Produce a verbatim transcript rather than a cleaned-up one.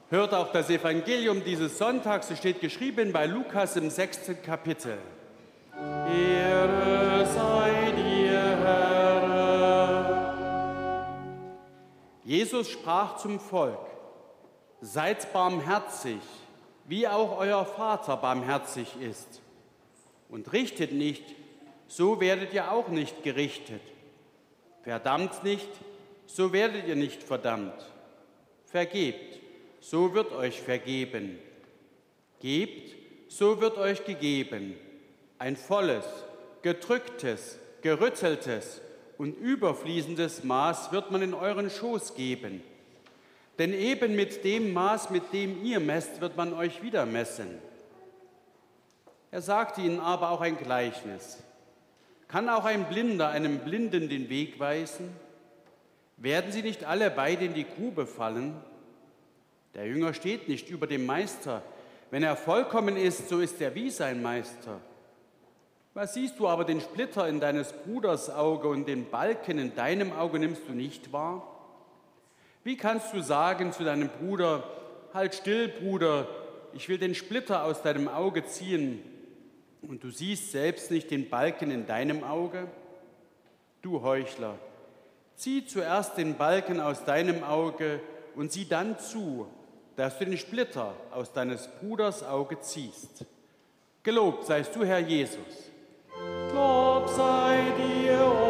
Hört auch das Evangelium dieses Sonntags, es steht geschrieben bei Lukas im sechsten Kapitel. Ehre sei dir, Herr. Jesus sprach zum Volk: Seid barmherzig, wie auch euer Vater barmherzig ist. Und richtet nicht, so werdet ihr auch nicht gerichtet. Verdammt nicht, so werdet ihr nicht verdammt. Vergebt, so wird euch vergeben. Gebt, so wird euch gegeben. Ein volles, gedrücktes, gerütteltes und überfließendes Maß wird man in euren Schoß geben. Denn eben mit dem Maß, mit dem ihr messt, wird man euch wieder messen. Er sagte ihnen aber auch ein Gleichnis. Kann auch ein Blinder einem Blinden den Weg weisen? Werden sie nicht alle beide in die Grube fallen? Der Jünger steht nicht über dem Meister. Wenn er vollkommen ist, so ist er wie sein Meister. Was siehst du aber den Splitter in deines Bruders Auge und den Balken in deinem Auge nimmst du nicht wahr? Wie kannst du sagen zu deinem Bruder: Halt still, Bruder, ich will den Splitter aus deinem Auge ziehen, und du siehst selbst nicht den Balken in deinem Auge? Du Heuchler, zieh zuerst den Balken aus deinem Auge und sieh dann zu, dass du den Splitter aus deines Bruders Auge ziehst. Gelobt seist du, Herr Jesus. Lob sei dir,